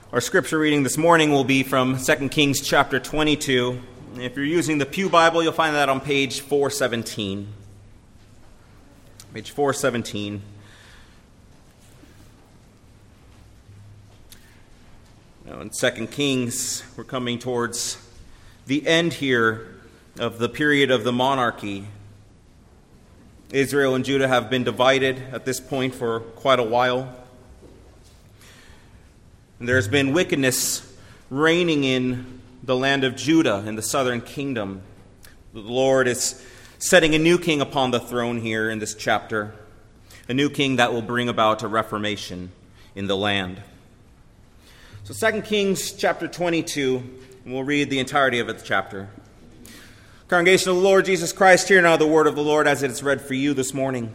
Our scripture reading this morning will be from 2 Kings chapter 22. If you're using the Pew Bible, you'll find that on page 417. Page 417. Now in 2 Kings, we're coming towards the end here of the period of the monarchy. Israel and Judah have been divided at this point for quite a while. And there's been wickedness reigning in the land of Judah, in the southern kingdom. The Lord is setting a new king upon the throne here in this chapter, a new king that will bring about a reformation in the land. So 2 Kings chapter 22, and we'll read the entirety of the chapter. Congregation of the Lord Jesus Christ, hear now the word of the Lord as it is read for you this morning.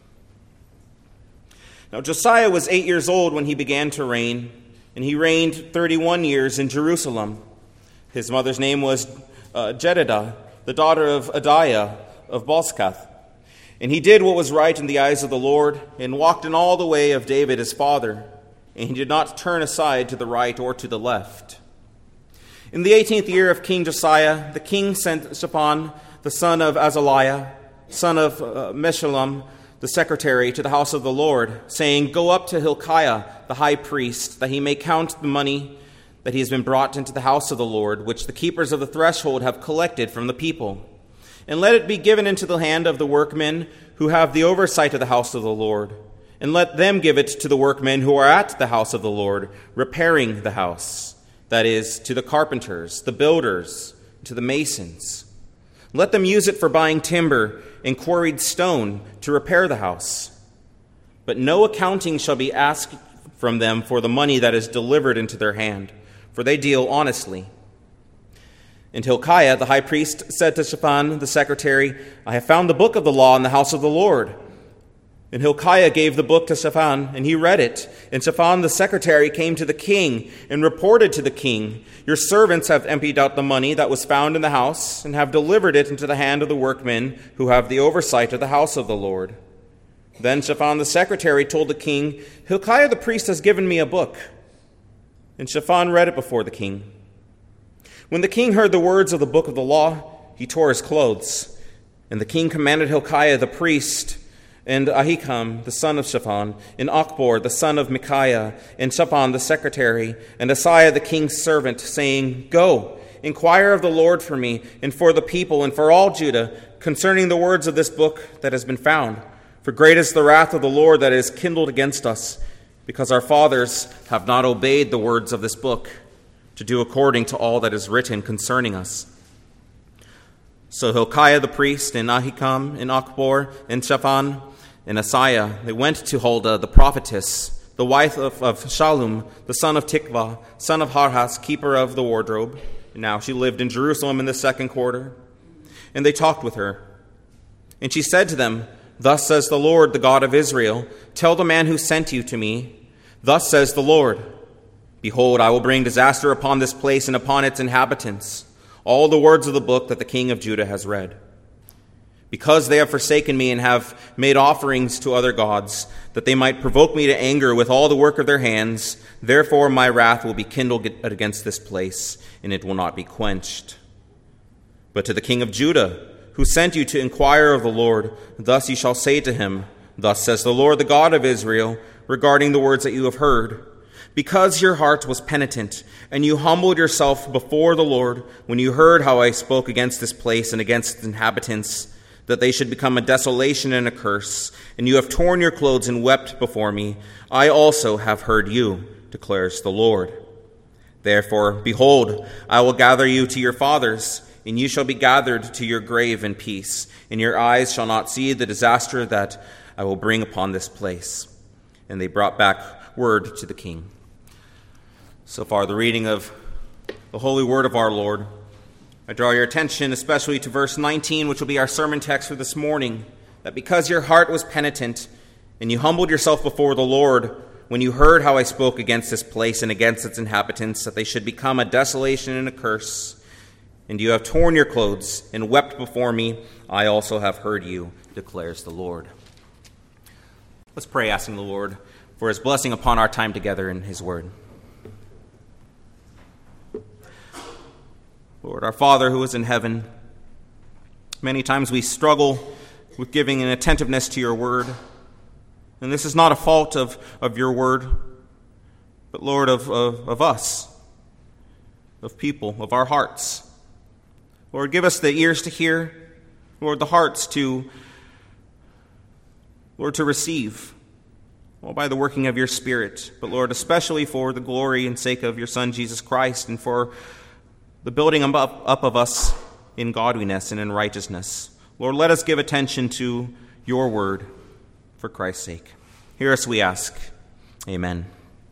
Now Josiah was 8 years old when he began to reign, and he reigned 31 years in Jerusalem. His mother's name was Jedidah, the daughter of Adiah of Bozkath. And he did what was right in the eyes of the Lord, and walked in all the way of David his father, and he did not turn aside to the right or to the left. In the 18th year of King Josiah, the king sent Shaphan, the son of Azaliah, son of Meshullam, the secretary, to the house of the Lord, saying, "Go up to Hilkiah, the high priest, that he may count the money that he has been brought into the house of the Lord, which the keepers of the threshold have collected from the people. And let it be given into the hand of the workmen who have the oversight of the house of the Lord. And let them give it to the workmen who are at the house of the Lord, repairing the house, that is, to the carpenters, the builders, to the masons. Let them use it for buying timber and quarried stone to repair the house. But no accounting shall be asked from them for the money that is delivered into their hand, for they deal honestly." And Hilkiah, the high priest, said to Shaphan, the secretary, "I have found the book of the law in the house of the Lord." And Hilkiah gave the book to Shaphan, and he read it. And Shaphan the secretary came to the king and reported to the king, "Your servants have emptied out the money that was found in the house, and have delivered it into the hand of the workmen who have the oversight of the house of the Lord." Then Shaphan the secretary told the king, "Hilkiah the priest has given me a book." And Shaphan read it before the king. When the king heard the words of the book of the law, he tore his clothes. And the king commanded Hilkiah the priest, and Ahikam, the son of Shaphan, and Achbor, the son of Micaiah, and Shaphan the secretary, and Asaiah the king's servant, saying, "Go, inquire of the Lord for me, and for the people, and for all Judah, concerning the words of this book that has been found. For great is the wrath of the Lord that is kindled against us, because our fathers have not obeyed the words of this book, to do according to all that is written concerning us." So Hilkiah the priest, and Ahikam, and Achbor, and Shaphan, and Asaiah, they went to Huldah the prophetess, the wife of Shallum, the son of Tikvah, son of Harhas, keeper of the wardrobe. Now she lived in Jerusalem in the second quarter. And they talked with her. And she said to them, "Thus says the Lord, the God of Israel, tell the man who sent you to me, thus says the Lord, behold, I will bring disaster upon this place and upon its inhabitants, all the words of the book that the king of Judah has read. Because they have forsaken me and have made offerings to other gods, that they might provoke me to anger with all the work of their hands, therefore my wrath will be kindled against this place, and it will not be quenched. But to the king of Judah, who sent you to inquire of the Lord, thus you shall say to him, Thus says the Lord, the God of Israel, regarding the words that you have heard. Because your heart was penitent, and you humbled yourself before the Lord, when you heard how I spoke against this place and against its inhabitants, that they should become a desolation and a curse, and you have torn your clothes and wept before me, I also have heard you, declares the Lord. Therefore, behold, I will gather you to your fathers, and you shall be gathered to your grave in peace, and your eyes shall not see the disaster that I will bring upon this place." And they brought back word to the king. So far, the reading of the holy word of our Lord. I draw your attention especially to verse 19, which will be our sermon text for this morning, that because your heart was penitent and you humbled yourself before the Lord when you heard how I spoke against this place and against its inhabitants, that they should become a desolation and a curse, and you have torn your clothes and wept before me, I also have heard you, declares the Lord. Let's pray, asking the Lord for his blessing upon our time together in his word. Lord, our Father who is in heaven, many times we struggle with giving an attentiveness to your word. And this is not a fault of your word, but, Lord, of us, of people, of our hearts. Lord, give us the ears to hear, Lord, the hearts to receive, well, by the working of your Spirit. But, Lord, especially for the glory and sake of your Son, Jesus Christ, and for the building up of us in godliness and in righteousness. Lord, let us give attention to your word for Christ's sake. Hear us, we ask. Amen.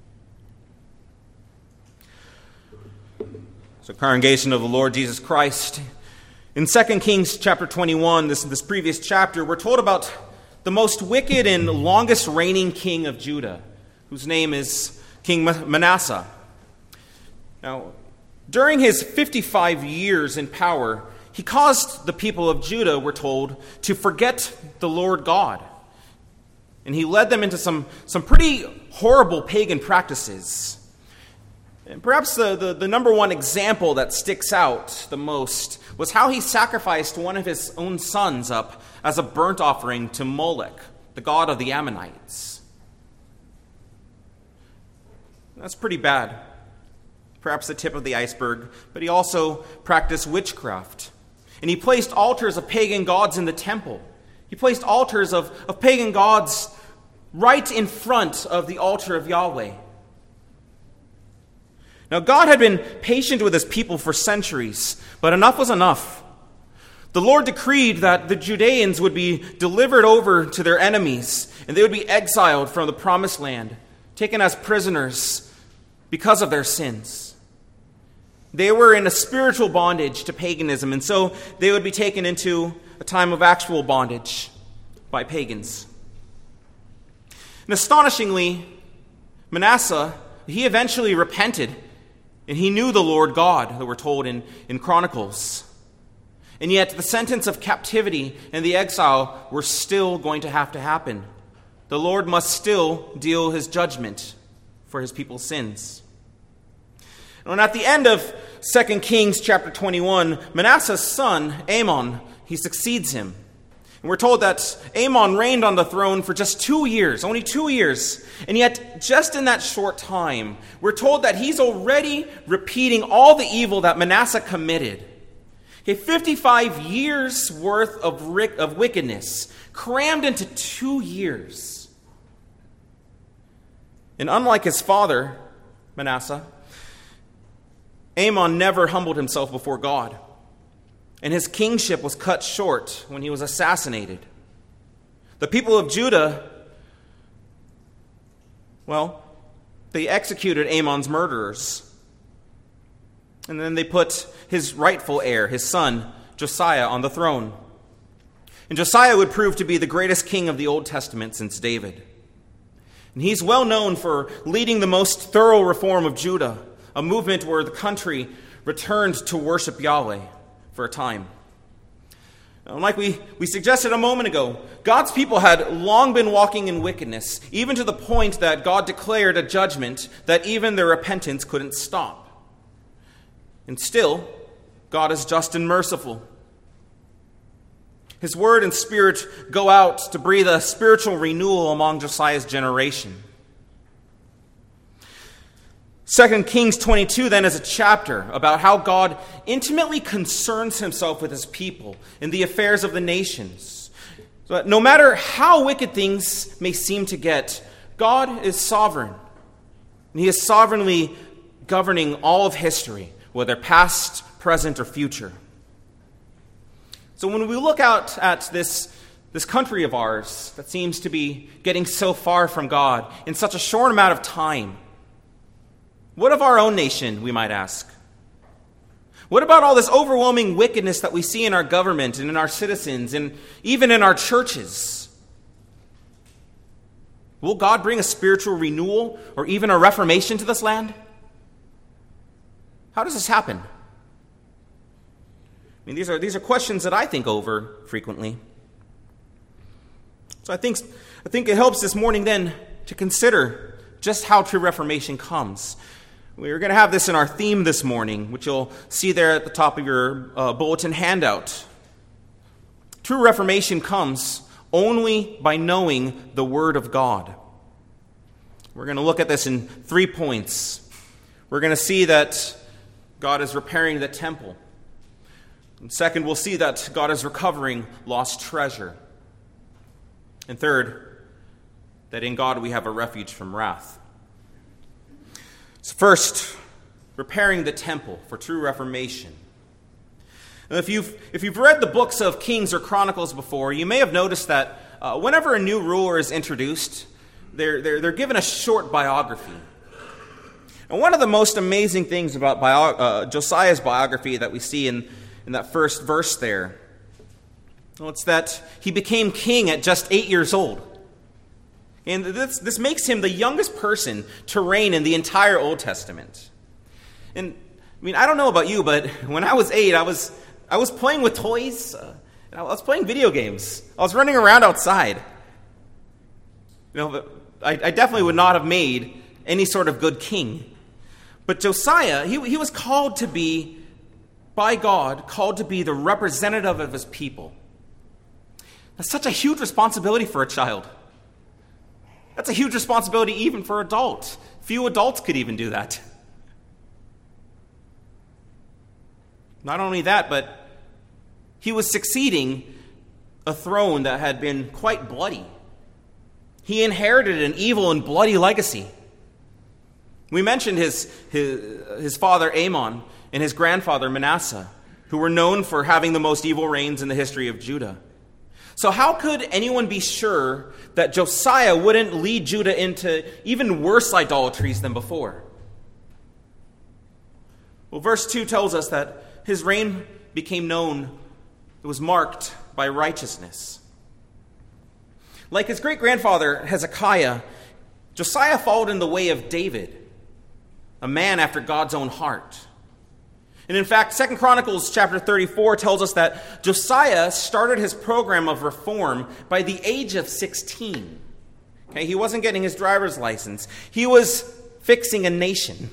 So, congregation of the Lord Jesus Christ, in 2 Kings chapter 21, this previous chapter, we're told about the most wicked and longest reigning king of Judah, whose name is King Manasseh. Now, during his 55 years in power, he caused the people of Judah, we're told, to forget the Lord God. And he led them into some pretty horrible pagan practices. And perhaps the number one example that sticks out the most was how he sacrificed one of his own sons up as a burnt offering to Molech, the god of the Ammonites. That's pretty bad. Perhaps the tip of the iceberg. But he also practiced witchcraft. And he placed altars of pagan gods in the temple. He placed altars of pagan gods right in front of the altar of Yahweh. Now, God had been patient with his people for centuries, but enough was enough. The Lord decreed that the Judeans would be delivered over to their enemies, and they would be exiled from the promised land, taken as prisoners because of their sins. They were in a spiritual bondage to paganism, and so they would be taken into a time of actual bondage by pagans. And astonishingly, Manasseh, he eventually repented, and he knew the Lord God, that we're told in Chronicles. And yet the sentence of captivity and the exile were still going to happen. The Lord must still deal his judgment for his people's sins. And at the end of 2 Kings chapter 21, Manasseh's son, Amon, he succeeds him. And we're told that Amon reigned on the throne for just 2 years, only 2 years. And yet, just in that short time, we're told that he's already repeating all the evil that Manasseh committed. Okay, 55 years worth of wickedness crammed into 2 years. And unlike his father, Manasseh, Amon never humbled himself before God. And his kingship was cut short when he was assassinated. The people of Judah, well, they executed Amon's murderers. And then they put his rightful heir, his son, Josiah, on the throne. And Josiah would prove to be the greatest king of the Old Testament since David. And he's well known for leading the most thorough reform of Judah, a movement where the country returned to worship Yahweh for a time. Now, like we suggested a moment ago, God's people had long been walking in wickedness, even to the point that God declared a judgment that even their repentance couldn't stop. And still, God is just and merciful. His word and spirit go out to breathe a spiritual renewal among Josiah's generation. 2 Kings 22 then is a chapter about how God intimately concerns himself with his people in the affairs of the nations. So that no matter how wicked things may seem to get, God is sovereign. And he is sovereignly governing all of history, whether past, present, or future. So when we look out at this country of ours that seems to be getting so far from God in such a short amount of time, what of our own nation, we might ask? What about all this overwhelming wickedness that we see in our government and in our citizens and even in our churches? Will God bring a spiritual renewal or even a reformation to this land? How does this happen? I mean, these are questions that I think over frequently. So I think it helps this morning then to consider just how true reformation comes. We're going to have this in our theme this morning, which you'll see there at the top of your bulletin handout. True reformation comes only by knowing the Word of God. We're going to look at this in 3 points. We're going to see that God is repairing the temple. And second, we'll see that God is recovering lost treasure. And third, that in God we have a refuge from wrath. So first, repairing the temple for true reformation. And if you've read the books of Kings or Chronicles before, you may have noticed that whenever a new ruler is introduced, they're given a short biography. And one of the most amazing things about Josiah's biography that we see in that first verse there, well, it's that he became king at just 8 years old. And this makes him the youngest person to reign in the entire Old Testament. And I mean, I don't know about you, but when I was 8, I was playing with toys. I was playing video games. I was running around outside. But I definitely would not have made any sort of good king. But Josiah, he was called to be, by God, called to be the representative of his people. That's such a huge responsibility for a child. That's a huge responsibility even for adults. Few adults could even do that. Not only that, but he was succeeding a throne that had been quite bloody. He inherited an evil and bloody legacy. We mentioned his father Amon and his grandfather Manasseh, who were known for having the most evil reigns in the history of Judah. So how could anyone be sure that Josiah wouldn't lead Judah into even worse idolatries than before? Well, verse 2 tells us that his reign became known, it was marked by righteousness. Like his great-grandfather Hezekiah, Josiah followed in the way of David, a man after God's own heart. And in fact, 2 Chronicles chapter 34 tells us that Josiah started his program of reform by the age of 16. Okay, he wasn't getting his driver's license. He was fixing a nation.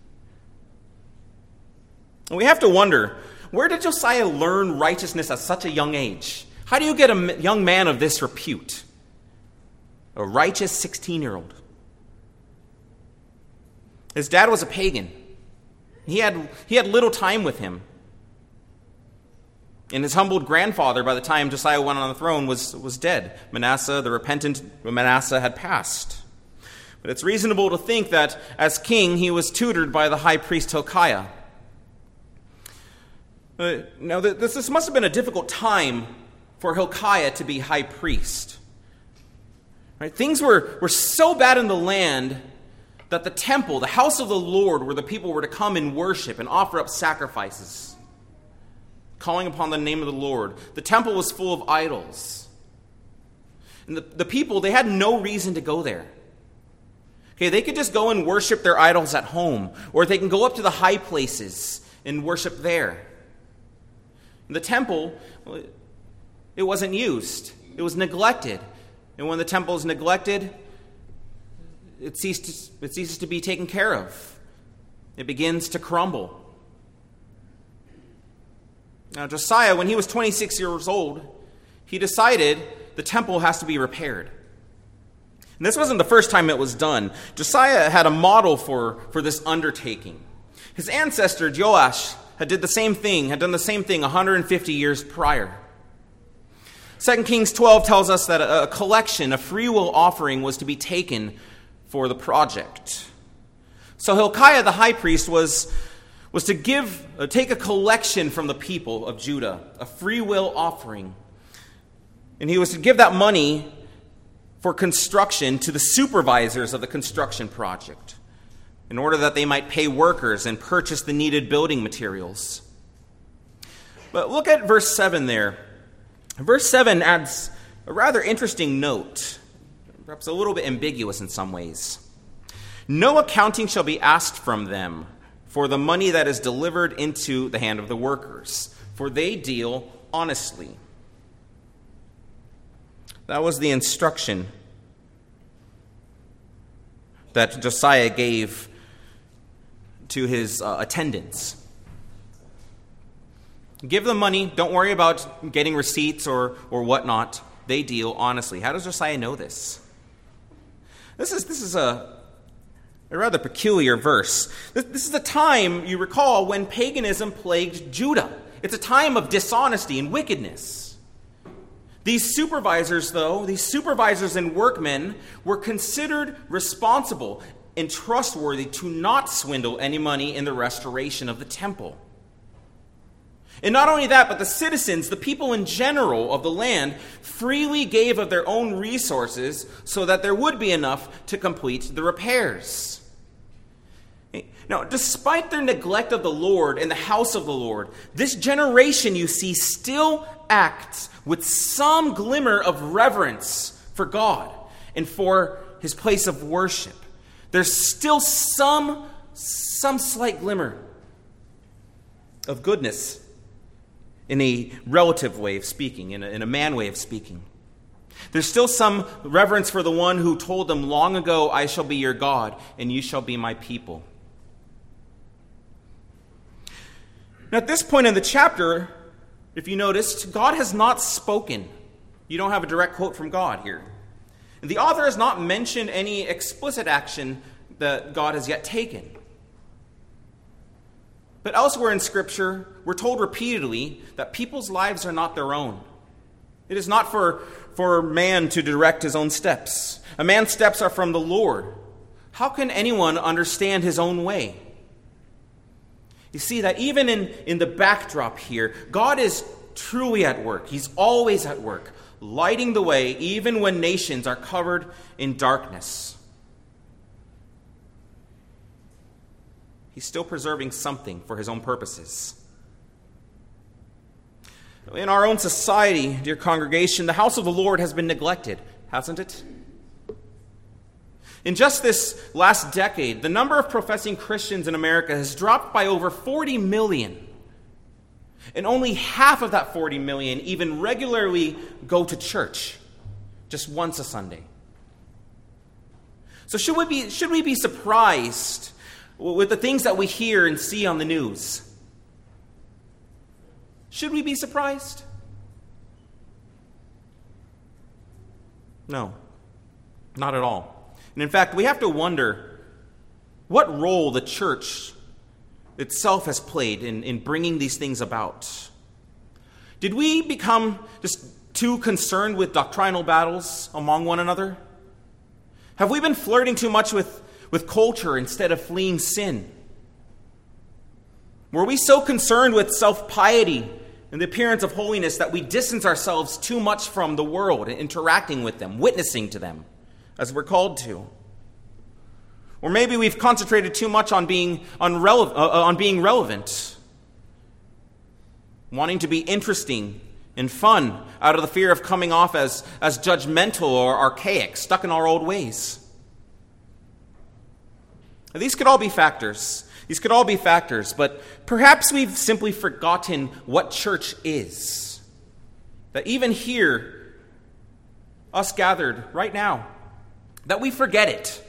And we have to wonder, where did Josiah learn righteousness at such a young age? How do you get a young man of this repute? A righteous 16-year-old. His dad was a pagan. He had little time with him. And his humbled grandfather, by the time Josiah went on the throne, was dead. Manasseh, the repentant Manasseh, had passed. But it's reasonable to think that as king, he was tutored by the high priest Hilkiah. Now, this must have been a difficult time for Hilkiah to be high priest. Right? Things were so bad in the land that the temple, the house of the Lord, where the people were to come and worship and offer up sacrifices, calling upon the name of the Lord, the temple was full of idols. And the people, they had no reason to go there. Okay, they could just go and worship their idols at home, or they can go up to the high places and worship there. The temple, it wasn't used. It was neglected. And when the temple is neglected, it ceases to be taken care of. It begins to crumble. Now, Josiah, when he was 26 years old, he decided the temple has to be repaired. And this wasn't the first time it was done. Josiah had a model for this undertaking. His ancestor, Joash, had done the same thing 150 years prior. 2 Kings 12 tells us that a collection, a freewill offering, was to be taken for the project. So Hilkiah the high priest was to take a collection from the people of Judah, a freewill offering. And he was to give that money for construction to the supervisors of the construction project, in order that they might pay workers and purchase the needed building materials. But look at verse 7 there. Verse 7 adds a rather interesting note, perhaps a little bit ambiguous in some ways. No accounting shall be asked from them for the money that is delivered into the hand of the workers, for they deal honestly. That was the instruction that Josiah gave to his attendants. Give them money. Don't worry about getting receipts or whatnot. They deal honestly. How does Josiah know this? This is a rather peculiar verse. This is a time, you recall, when paganism plagued Judah. It's a time of dishonesty and wickedness. These supervisors and workmen were considered responsible and trustworthy to not swindle any money in the restoration of the temple. And not only that, but the citizens, the people in general of the land, freely gave of their own resources so that there would be enough to complete the repairs. Now, despite their neglect of the Lord and the house of the Lord, this generation, you see, still acts with some glimmer of reverence for God and for his place of worship. There's still some slight glimmer of goodness in a relative way of speaking, in a man way of speaking. There's still some reverence for the one who told them long ago, I shall be your God, and you shall be my people. Now, at this point in the chapter, if you noticed, God has not spoken. You don't have a direct quote from God here. And the author has not mentioned any explicit action that God has yet taken. But elsewhere in Scripture, we're told repeatedly that people's lives are not their own. It is not for man to direct his own steps. A man's steps are from the Lord. How can anyone understand his own way? You see that even in the backdrop here, God is truly at work. He's always at work, lighting the way even when nations are covered in darkness. He's still preserving something for his own purposes. In our own society, dear congregation, the house of the Lord has been neglected, hasn't it? In just this last decade, the number of professing Christians in America has dropped by over 40 million. And only half of that 40 million even regularly go to church, just once a Sunday. So should we be surprised with the things that we hear and see on the news? Should we be surprised? No, not at all. And in fact, we have to wonder what role the church itself has played in bringing these things about. Did we become just too concerned with doctrinal battles among one another? Have we been flirting too much with culture instead of fleeing sin? Were we so concerned with self-piety and the appearance of holiness that we distance ourselves too much from the world and interacting with them, witnessing to them, as we're called to? Or maybe we've concentrated too much on being relevant, wanting to be interesting and fun out of the fear of coming off as judgmental or archaic, stuck in our old ways. Now, these could all be factors. But perhaps we've simply forgotten what church is. That even here, us gathered right now, that we forget it.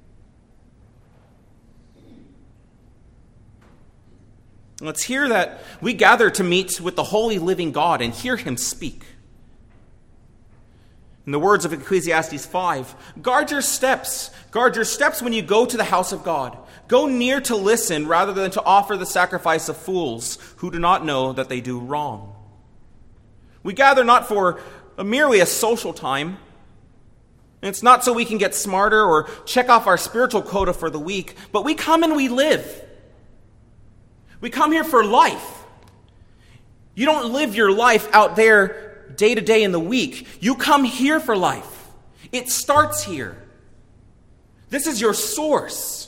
Let's hear that we gather to meet with the holy living God and hear him speak. In the words of Ecclesiastes 5, guard your steps. Guard your steps when you go to the house of God. Go near to listen rather than to offer the sacrifice of fools who do not know that they do wrong. We gather not for merely a social time. It's not so we can get smarter or check off our spiritual quota for the week, but we come and we live. We come here for life. You don't live your life out there day to day in the week. You come here for life. It starts here. This is your source.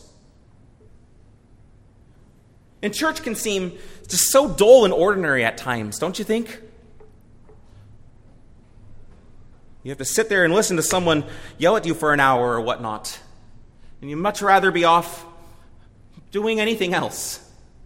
And church can seem just so dull and ordinary at times, don't you think? You have to sit there and listen to someone yell at you for an hour or whatnot. And you'd much rather be off doing anything else.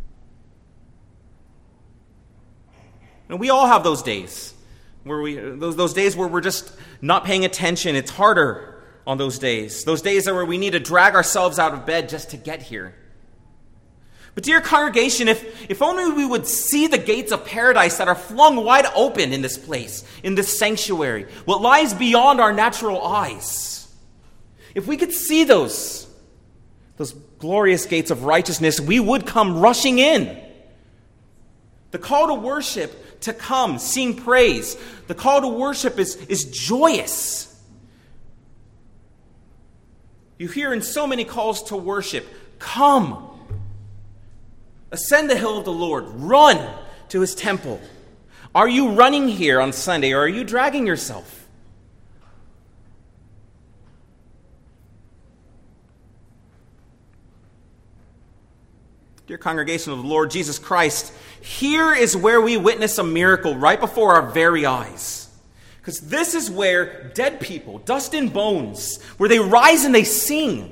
And we all have those days those days where we're just not paying attention. It's harder on those days. Those days are where we need to drag ourselves out of bed just to get here. But dear congregation, if only we would see the gates of paradise that are flung wide open in this place, in this sanctuary, what lies beyond our natural eyes. If we could see those glorious gates of righteousness, we would come rushing in. The call to worship, to come, sing praise. The call to worship is joyous. You hear in so many calls to worship, come. Ascend the hill of the Lord. Run to his temple. Are you running here on Sunday, or are you dragging yourself? Dear congregation of the Lord Jesus Christ, here is where we witness a miracle right before our very eyes. Because this is where dead people, dust and bones, where they rise and they sing.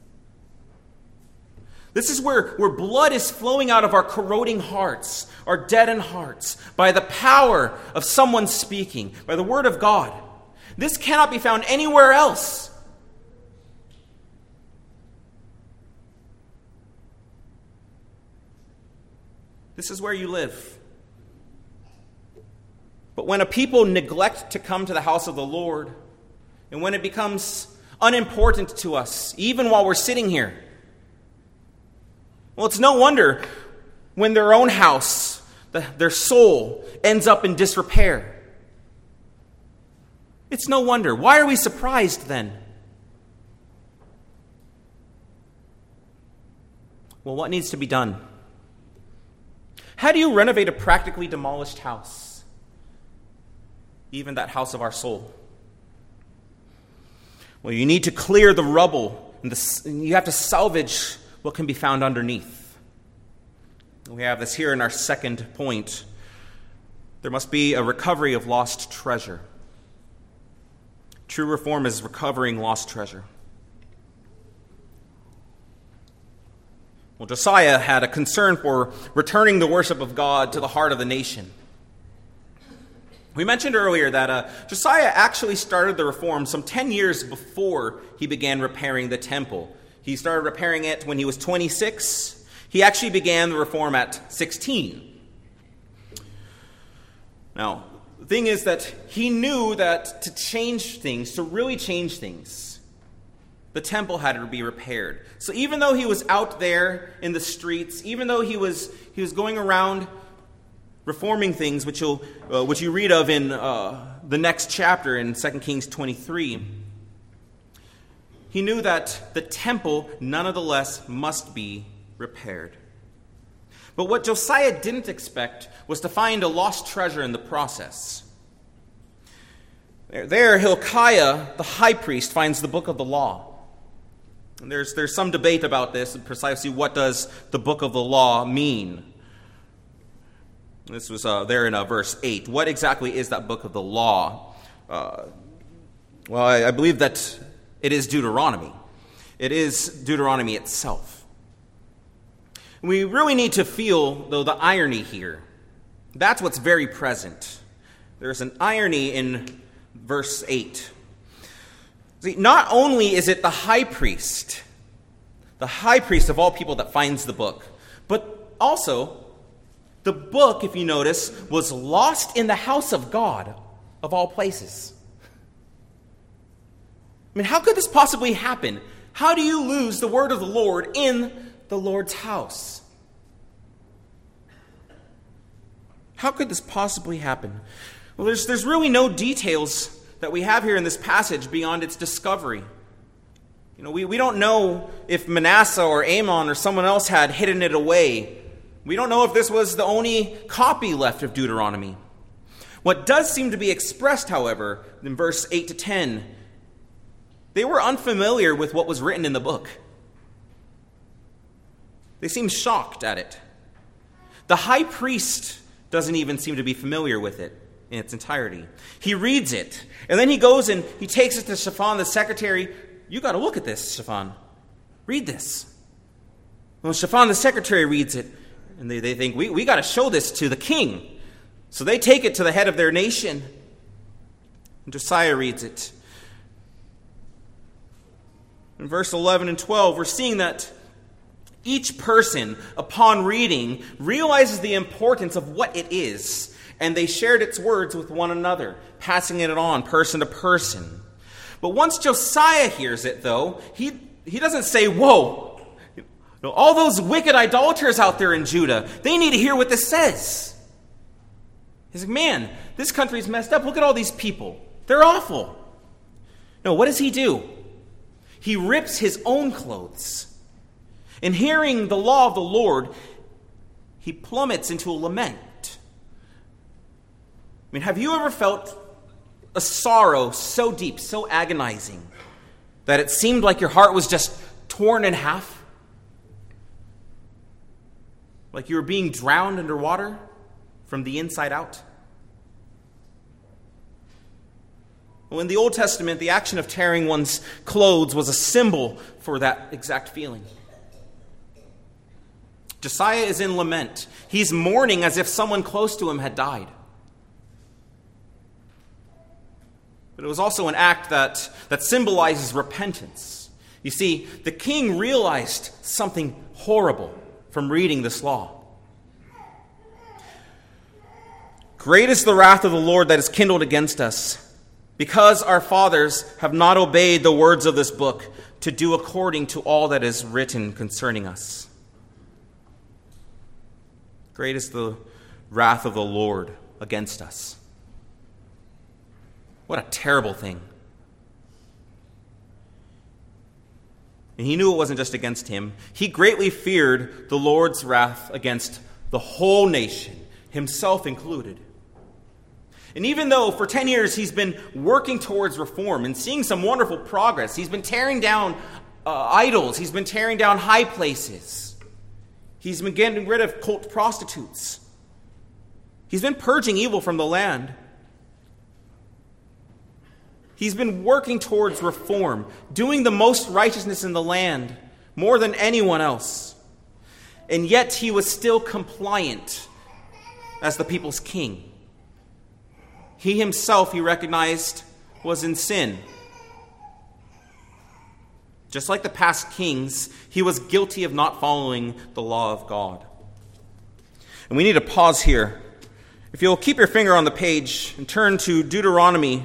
This is where blood is flowing out of our corroding hearts, our deadened hearts, by the power of someone speaking, by the word of God. This cannot be found anywhere else. This is where you live. But when a people neglect to come to the house of the Lord, and when it becomes unimportant to us, even while we're sitting here, well, it's no wonder when their own house, their soul, ends up in disrepair. It's no wonder. Why are we surprised then? Well, what needs to be done? How do you renovate a practically demolished house? Even that house of our soul. Well, you need to clear the rubble, and you have to salvage what can be found underneath. We have this here in our second point. There must be a recovery of lost treasure. True reform is recovering lost treasure. Well, Josiah had a concern for returning the worship of God to the heart of the nation. We mentioned earlier that Josiah actually started the reform some 10 years before he began repairing the temple. He started repairing it when he was 26. He actually began the reform at 16. Now, the thing is that he knew that to change things, to really change things, the temple had to be repaired. So even though he was out there in the streets, even though he was going around reforming things, which you read of in the next chapter in 2 Kings 23, he knew that the temple, nonetheless, must be repaired. But what Josiah didn't expect was to find a lost treasure in the process. There, Hilkiah, the high priest, finds the book of the law. And there's some debate about this, and precisely what does the book of the law mean. This was there in verse 8. What exactly is that book of the law? Well, I believe that it is Deuteronomy. It is Deuteronomy itself. We really need to feel, though, the irony here. That's what's very present. There's an irony in verse 8. See, not only is it the high priest of all people that finds the book, but also the book, if you notice, was lost in the house of God, of all places. I mean, how could this possibly happen? How do you lose the word of the Lord in the Lord's house? How could this possibly happen? Well, there's really no details that we have here in this passage beyond its discovery. You know, we don't know if Manasseh or Amon or someone else had hidden it away. We don't know if this was the only copy left of Deuteronomy. What does seem to be expressed, however, in verse 8 to 10, they were unfamiliar with what was written in the book. They seem shocked at it. The high priest doesn't even seem to be familiar with it in its entirety. He reads it, and then he goes and he takes it to Shaphan, the secretary. You got to look at this, Shaphan. Read this. Well, Shaphan, the secretary, reads it, and they think, we got to show this to the king. So they take it to the head of their nation. And Josiah reads it. In verse 11 and 12, we're seeing that Each person, upon reading, realizes the importance of what it is, and they shared its words with one another, passing it on person to person. But once Josiah hears it, though, he doesn't say, whoa, all those wicked idolaters out there in Judah, they need to hear what this says. He's like, man, this country's messed up. Look at all these people. They're awful. No, what does he do? He rips his own clothes. In hearing the law of the Lord, he plummets into a lament. I mean, have you ever felt a sorrow so deep, so agonizing, that it seemed like your heart was just torn in half? Like you were being drowned underwater from the inside out? Well, in the Old Testament, the action of tearing one's clothes was a symbol for that exact feeling. Josiah is in lament. He's mourning as if someone close to him had died. But it was also an act that symbolizes repentance. You see, the king realized something horrible from reading this law. Great is the wrath of the Lord that is kindled against us, because our fathers have not obeyed the words of this book to do according to all that is written concerning us. Great is the wrath of the Lord against us. What a terrible thing. And he knew it wasn't just against him. He greatly feared the Lord's wrath against the whole nation, himself included. And even though for 10 years he's been working towards reform and seeing some wonderful progress, he's been tearing down idols, he's been tearing down high places, he's been getting rid of cult prostitutes, he's been purging evil from the land. He's been working towards reform, doing the most righteousness in the land, more than anyone else. And yet he was still compliant as the people's king. He himself, he recognized, was in sin. Just like the past kings, he was guilty of not following the law of God. And we need to pause here. If you'll keep your finger on the page and turn to Deuteronomy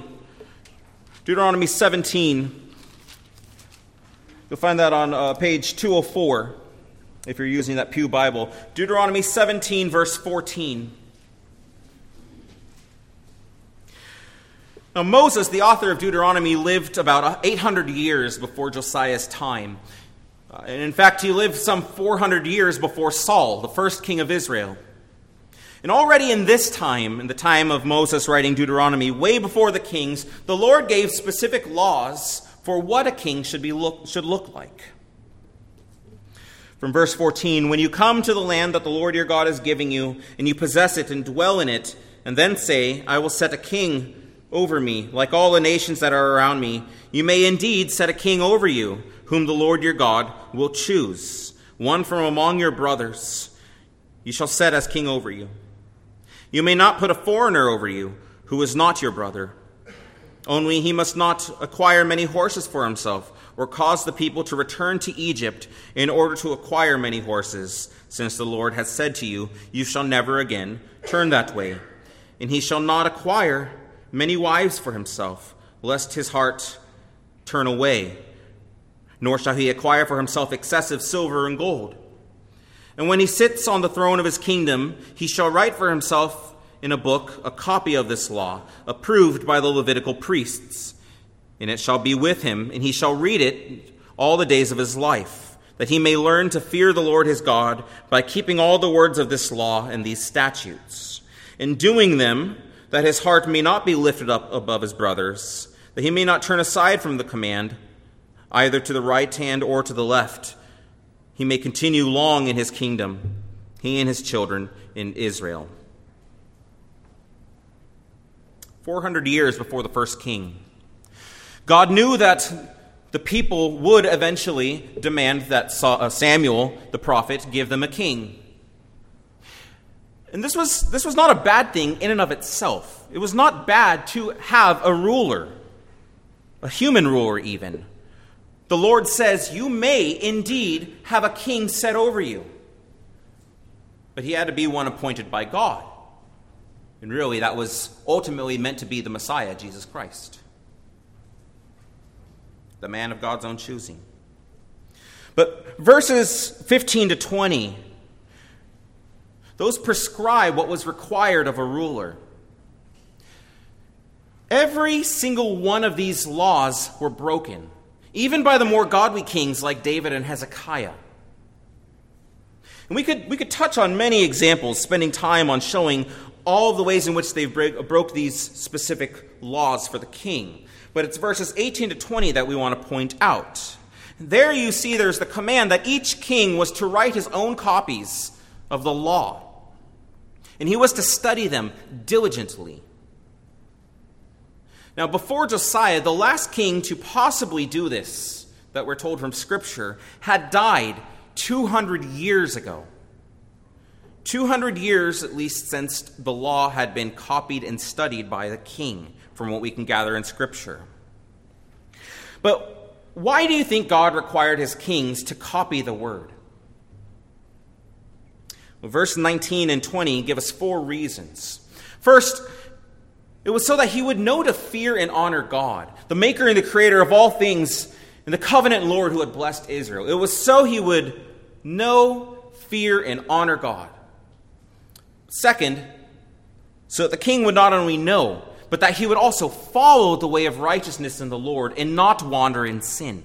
17. You'll find that on page 204 if you're using that Pew Bible. Deuteronomy 17, verse 14. Now, Moses, the author of Deuteronomy, lived about 800 years before Josiah's time. And in fact, he lived some 400 years before Saul, the first king of Israel. And already in this time, in the time of Moses writing Deuteronomy, way before the kings, the Lord gave specific laws for what a king should look like. From verse 14, when you come to the land that the Lord your God is giving you, and you possess it and dwell in it, and then say, I will set a king over me, like all the nations that are around me, you may indeed set a king over you, whom the Lord your God will choose, one from among your brothers. You shall set as king over you. You may not put a foreigner over you, who is not your brother. Only he must not acquire many horses for himself, or cause the people to return to Egypt in order to acquire many horses, since the Lord has said to you, you shall never again turn that way. And he shall not acquire many wives for himself, lest his heart turn away. Nor shall he acquire for himself excessive silver and gold. And when he sits on the throne of his kingdom, he shall write for himself in a book a copy of this law, approved by the Levitical priests. And it shall be with him, and he shall read it all the days of his life, that he may learn to fear the Lord his God by keeping all the words of this law and these statutes, and doing them, that his heart may not be lifted up above his brothers, that he may not turn aside from the command, either to the right hand or to the left. He may continue long in his kingdom, he and his children in Israel. 400 years before the first king, God knew that the people would eventually demand that Samuel, the prophet, give them a king. And this was not a bad thing in and of itself. It was not bad to have a ruler, a human ruler even. The Lord says, you may indeed have a king set over you. But he had to be one appointed by God. And really, that was ultimately meant to be the Messiah, Jesus Christ. The man of God's own choosing. But verses 15 to 20, those prescribe what was required of a ruler. Every single one of these laws were broken, even by the more godly kings like David and Hezekiah. And we could touch on many examples, spending time on showing all of the ways in which they broke these specific laws for the king. But it's verses 18 to 20 that we want to point out. There you see there's the command that each king was to write his own copies of the law. And he was to study them diligently. Now, before Josiah, the last king to possibly do this, that we're told from Scripture, had died 200 years ago. 200 years, at least, since the law had been copied and studied by the king, from what we can gather in Scripture. But why do you think God required his kings to copy the word? Well, verse 19 and 20 give us 4 reasons. First, it was so that he would know to fear and honor God, the maker and the creator of all things, and the covenant Lord who had blessed Israel. It was so he would know, fear, and honor God. Second, so that the king would not only know, but that he would also follow the way of righteousness in the Lord and not wander in sin.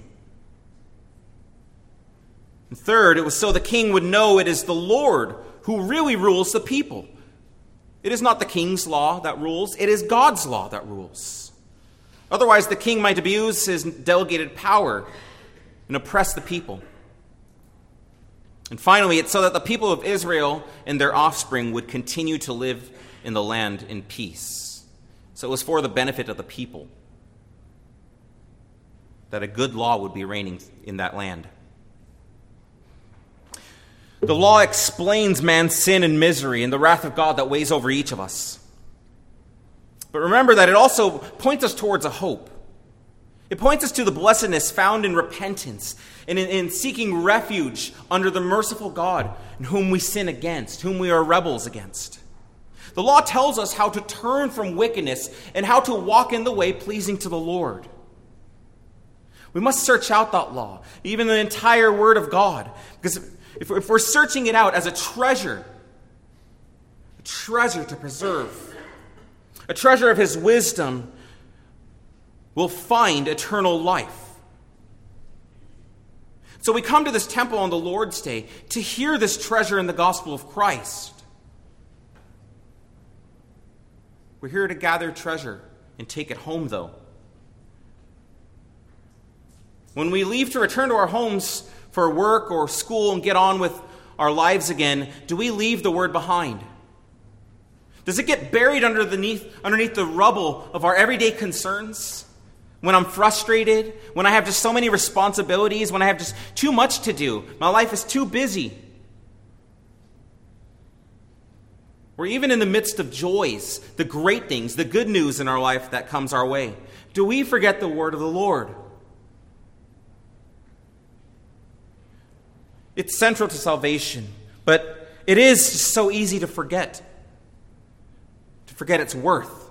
And third, it was so the king would know it is the Lord who really rules the people. It is not the king's law that rules, it is God's law that rules. Otherwise, the king might abuse his delegated power and oppress the people. And finally, it's so that the people of Israel and their offspring would continue to live in the land in peace. So it was for the benefit of the people that a good law would be reigning in that land. The law explains man's sin and misery and the wrath of God that weighs over each of us. But remember that it also points us towards a hope. It points us to the blessedness found in repentance and in seeking refuge under the merciful God in whom we sin against, whom we are rebels against. The law tells us how to turn from wickedness and how to walk in the way pleasing to the Lord. We must search out that law, even the entire Word of God, because if we're searching it out as a treasure to preserve, a treasure of his wisdom, we'll find eternal life. So we come to this temple on the Lord's Day to hear this treasure in the gospel of Christ. We're here to gather treasure and take it home, though. When we leave to return to our homes for work or school and get on with our lives again, do we leave the word behind? Does it get buried underneath the rubble of our everyday concerns? When I'm frustrated, when I have just so many responsibilities, when I have just too much to do, my life is too busy. Or even in the midst of joys, the great things, the good news in our life that comes our way, do we forget the word of the Lord? It's central to salvation, but it is so easy to forget its worth.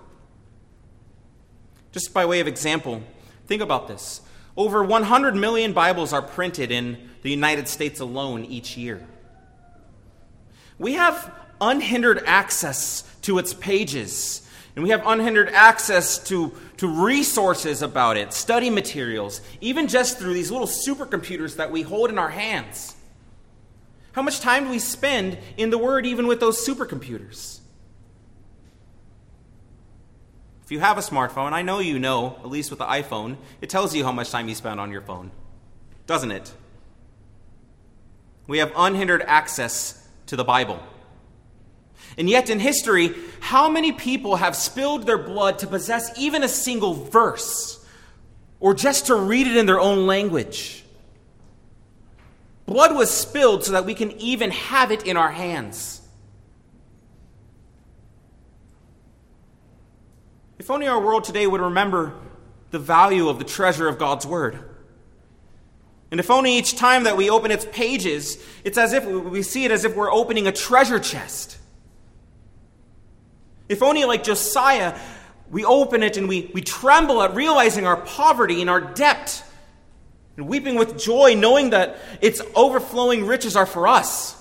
Just by way of example, think about this. Over 100 million Bibles are printed in the United States alone each year. We have unhindered access to its pages, and we have unhindered access to resources about it, study materials, even just through these little supercomputers that we hold in our hands. How much time do we spend in the Word even with those supercomputers? If you have a smartphone, I know you know, at least with the iPhone, it tells you how much time you spend on your phone, doesn't it? We have unhindered access to the Bible. And yet in history, how many people have spilled their blood to possess even a single verse, or just to read it in their own language? Blood was spilled so that we can even have it in our hands. If only our world today would remember the value of the treasure of God's Word. And if only each time that we open its pages, it's as if we see it as if we're opening a treasure chest. If only like Josiah, we open it and we tremble at realizing our poverty and our debt, and weeping with joy knowing that its overflowing riches are for us.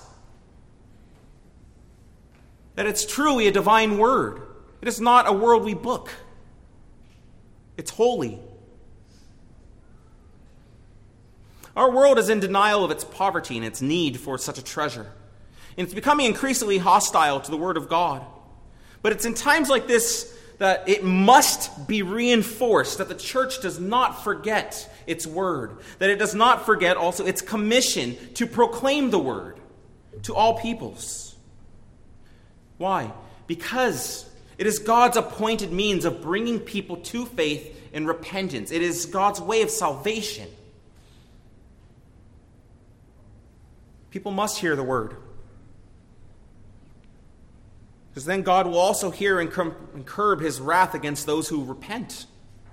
That it's truly a divine word. It is not a worldly book. It's holy. Our world is in denial of its poverty and its need for such a treasure. And it's becoming increasingly hostile to the Word of God. But it's in times like this that it must be reinforced that the church does not forget its Word, that it does not forget also its commission to proclaim the Word to all peoples. Why? Because it is God's appointed means of bringing people to faith and repentance. It is God's way of salvation. People must hear the word. Because then God will also hear and curb his wrath against those who repent.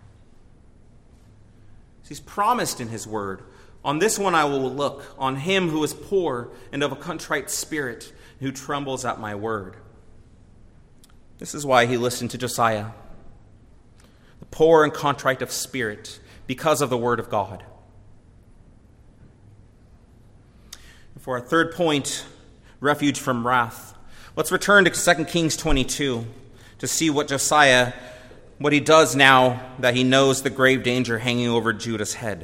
He's promised in his word, "On this one I will look, on him who is poor and of a contrite spirit, who trembles at my word." This is why he listened to Josiah, the poor and contrite of spirit, because of the word of God. For our third point, refuge from wrath, let's return to 2 Kings 22 to see what Josiah, what he does now that he knows the grave danger hanging over Judah's head.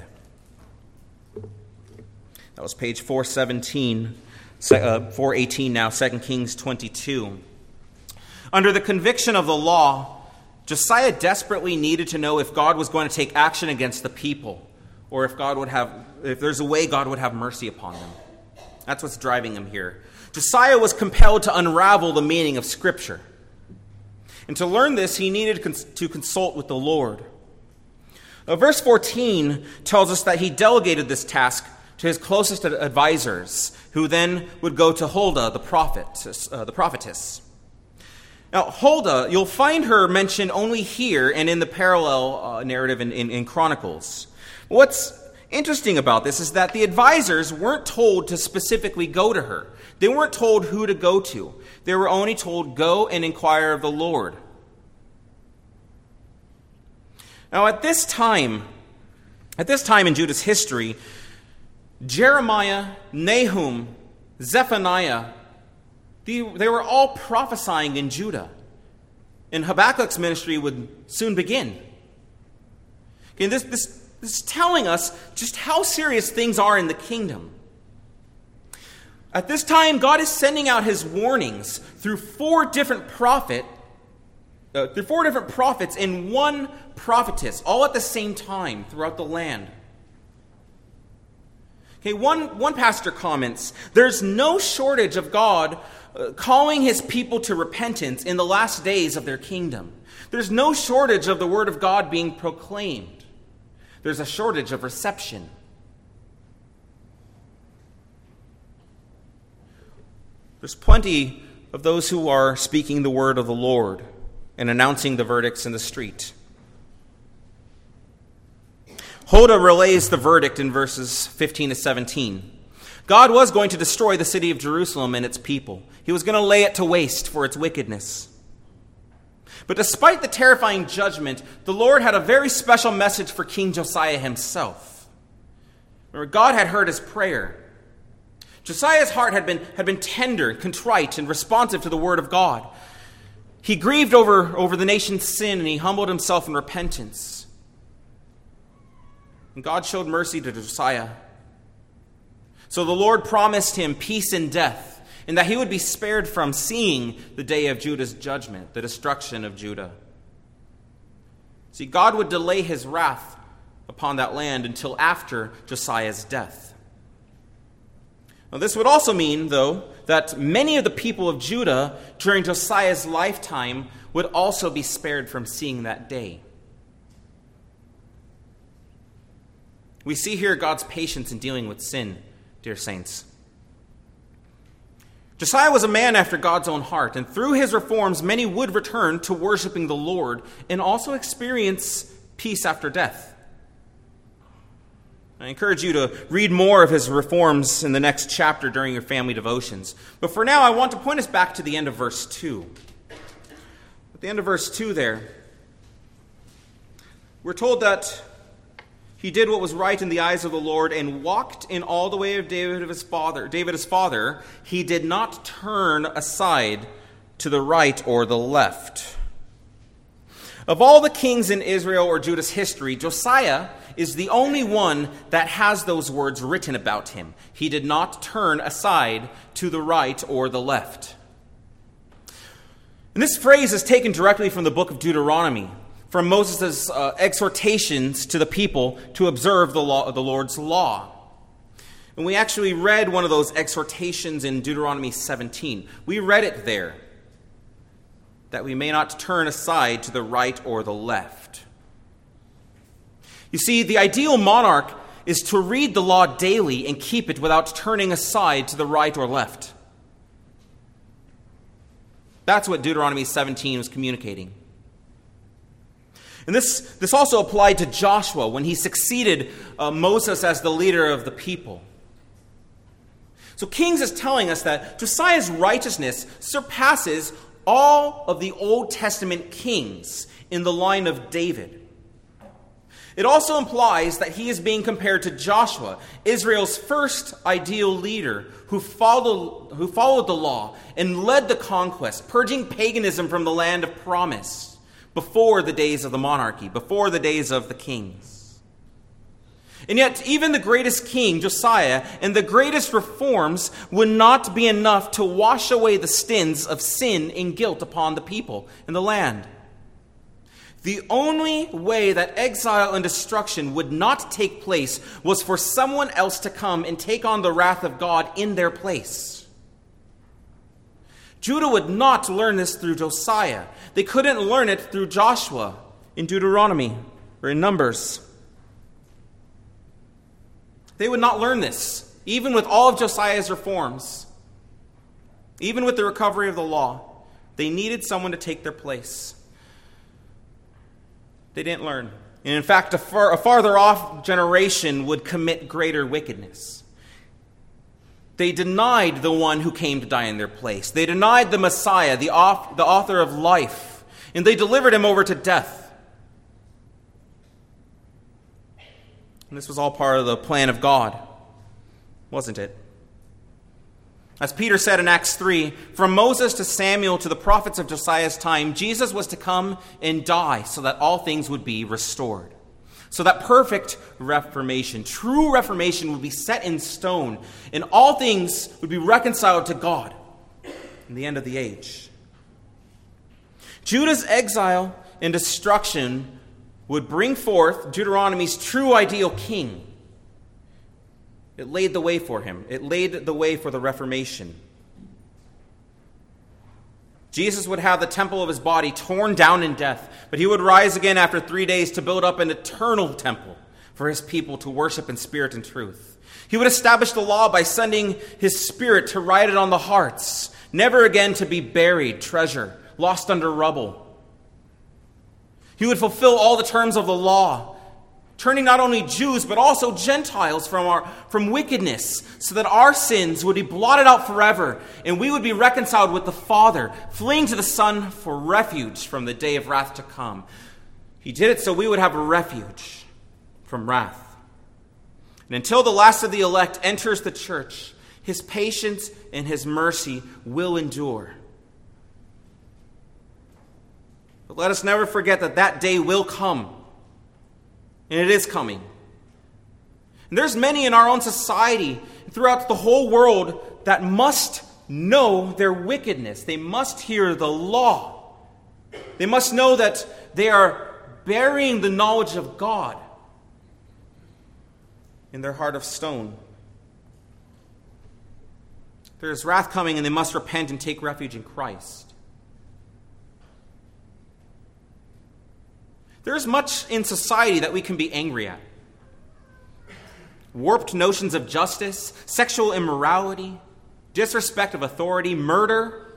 That was page 417, 418 now, 2 Kings 22. Under the conviction of the law, Josiah desperately needed to know if God was going to take action against the people, or if there's a way God would have mercy upon them. That's what's driving him here. Josiah was compelled to unravel the meaning of Scripture. And to learn this, he needed to consult with the Lord. Verse 14 tells us that he delegated this task to his closest advisors, who then would go to Huldah, the prophetess. Now, Huldah, you'll find her mentioned only here and in the parallel narrative in Chronicles. What's interesting about this is that the advisors weren't told to specifically go to her. They weren't told who to go to. They were only told, "Go and inquire of the Lord." Now, at this time in Judah's history, Jeremiah, Nahum, Zephaniah, they were all prophesying in Judah. And Habakkuk's ministry would soon begin. Okay, this is telling us just how serious things are in the kingdom. At this time, God is sending out his warnings through four different prophets and one prophetess, all at the same time throughout the land. Okay, one pastor comments, "There's no shortage of God calling his people to repentance in the last days of their kingdom. There's no shortage of the word of God being proclaimed. There's a shortage of reception." There's plenty of those who are speaking the word of the Lord and announcing the verdicts in the street. Huldah relays the verdict in verses 15 to 17. God was going to destroy the city of Jerusalem and its people. He was going to lay it to waste for its wickedness. But despite the terrifying judgment, the Lord had a very special message for King Josiah himself. Remember, God had heard his prayer. Josiah's heart had been tender, contrite, and responsive to the word of God. He grieved over the nation's sin, and he humbled himself in repentance. And God showed mercy to Josiah. So the Lord promised him peace in death, and that he would be spared from seeing the day of Judah's judgment, the destruction of Judah. See, God would delay his wrath upon that land until after Josiah's death. Now, this would also mean, though, that many of the people of Judah during Josiah's lifetime would also be spared from seeing that day. We see here God's patience in dealing with sin, dear saints. Josiah was a man after God's own heart, and through his reforms, many would return to worshiping the Lord and also experience peace after death. I encourage you to read more of his reforms in the next chapter during your family devotions. But for now, I want to point us back to the end of verse 2. At the end of verse 2 there, we're told that he did what was right in the eyes of the Lord and walked in all the way of David his father. He did not turn aside to the right or the left. Of all the kings in Israel or Judah's history, Josiah is the only one that has those words written about him. He did not turn aside to the right or the left. And this phrase is taken directly from the book of Deuteronomy, from Moses' exhortations to the people to observe the Lord's law. And we actually read one of those exhortations in Deuteronomy 17. We read it there, that we may not turn aside to the right or the left. You see, the ideal monarch is to read the law daily and keep it without turning aside to the right or left. That's what Deuteronomy 17 was communicating. And this also applied to Joshua when he succeeded Moses as the leader of the people. So Kings is telling us that Josiah's righteousness surpasses all of the Old Testament kings in the line of David. It also implies that he is being compared to Joshua, Israel's first ideal leader who followed the law and led the conquest, purging paganism from the land of promise before the days of the monarchy, before the days of the kings. And yet, even the greatest king, Josiah, and the greatest reforms would not be enough to wash away the sins of sin and guilt upon the people and the land. The only way that exile and destruction would not take place was for someone else to come and take on the wrath of God in their place. Judah would not learn this through Josiah. They couldn't learn it through Joshua in Deuteronomy or in Numbers. They would not learn this, even with all of Josiah's reforms, even with the recovery of the law. They needed someone to take their place. They didn't learn. And in fact, a farther off generation would commit greater wickedness. They denied the one who came to die in their place. They denied the Messiah, the author of life, and they delivered him over to death. And this was all part of the plan of God, wasn't it? As Peter said in Acts 3, from Moses to Samuel to the prophets of Josiah's time, Jesus was to come and die so that all things would be restored. So that perfect reformation, true reformation, would be set in stone, and all things would be reconciled to God in the end of the age. Judah's exile and destruction would bring forth Deuteronomy's true ideal king. It laid the way for him. It laid the way for the Reformation. Jesus would have the temple of his body torn down in death, but he would rise again after 3 days to build up an eternal temple for his people to worship in spirit and truth. He would establish the law by sending his Spirit to write it on the hearts, never again to be buried treasure, lost under rubble. He would fulfill all the terms of the law, turning not only Jews but also Gentiles from wickedness, so that our sins would be blotted out forever, and we would be reconciled with the Father, fleeing to the Son for refuge from the day of wrath to come. He did it so we would have a refuge from wrath. And until the last of the elect enters the church, his patience and his mercy will endure. But let us never forget that that day will come. And it is coming. And there's many in our own society, throughout the whole world, that must know their wickedness. They must hear the law. They must know that they are burying the knowledge of God in their heart of stone. There is wrath coming, and they must repent and take refuge in Christ. There's much in society that we can be angry at. Warped notions of justice, sexual immorality, disrespect of authority, murder.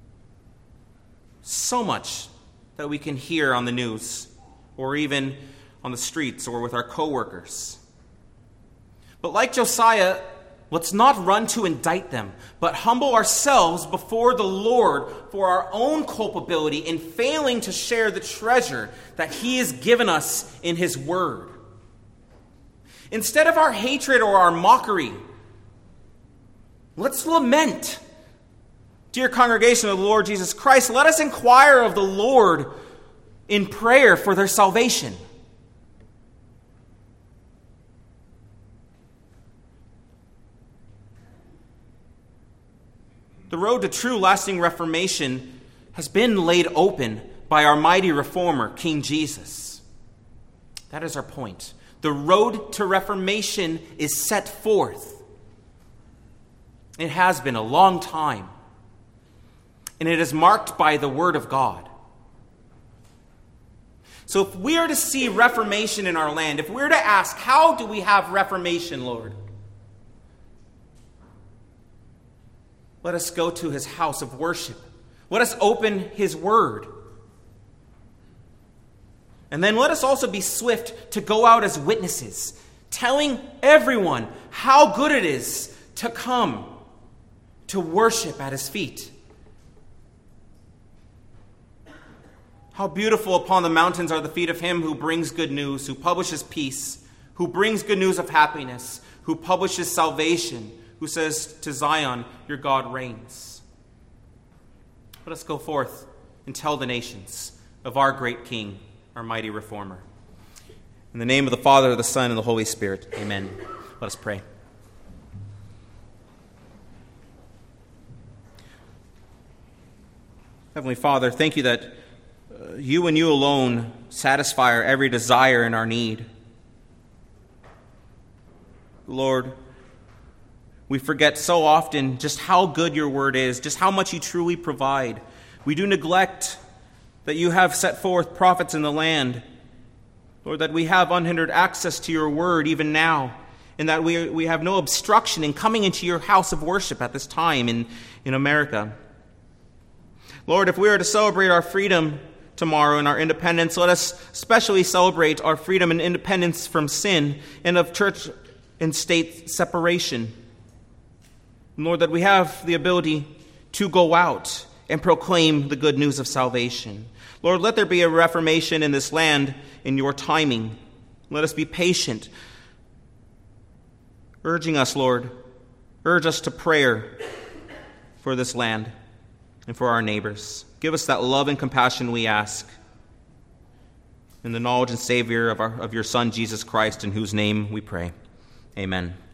So much that we can hear on the news or even on the streets or with our coworkers. But like Josiah, let's not run to indict them, but humble ourselves before the Lord for our own culpability in failing to share the treasure that he has given us in his word. Instead of our hatred or our mockery, let's lament. Dear congregation of the Lord Jesus Christ, let us inquire of the Lord in prayer for their salvation. The road to true lasting reformation has been laid open by our mighty reformer, King Jesus. That is our point. The road to reformation is set forth. It has been a long time. And it is marked by the Word of God. So if we are to see reformation in our land, if we're to ask, how do we have reformation, Lord? Let us go to his house of worship. Let us open his word. And then let us also be swift to go out as witnesses, telling everyone how good it is to come to worship at his feet. How beautiful upon the mountains are the feet of him who brings good news, who publishes peace, who brings good news of happiness, who publishes salvation, who says to Zion, your God reigns. Let us go forth and tell the nations of our great King, our mighty reformer. In the name of the Father, the Son, and the Holy Spirit, amen. Let us pray. Heavenly Father, thank you that you and you alone satisfy our every desire and our need. Lord, we forget so often just how good your word is, just how much you truly provide. We do neglect that you have set forth prophets in the land. Lord, that we have unhindered access to your word even now, and that we have no obstruction in coming into your house of worship at this time in America. Lord, if we are to celebrate our freedom tomorrow and our independence, let us especially celebrate our freedom and independence from sin and of church and state separation. Lord, that we have the ability to go out and proclaim the good news of salvation. Lord, let there be a reformation in this land in your timing. Let us be patient, urging us, Lord, urge us to prayer for this land and for our neighbors. Give us that love and compassion we ask. In the knowledge and Savior of your Son, Jesus Christ, in whose name we pray. Amen.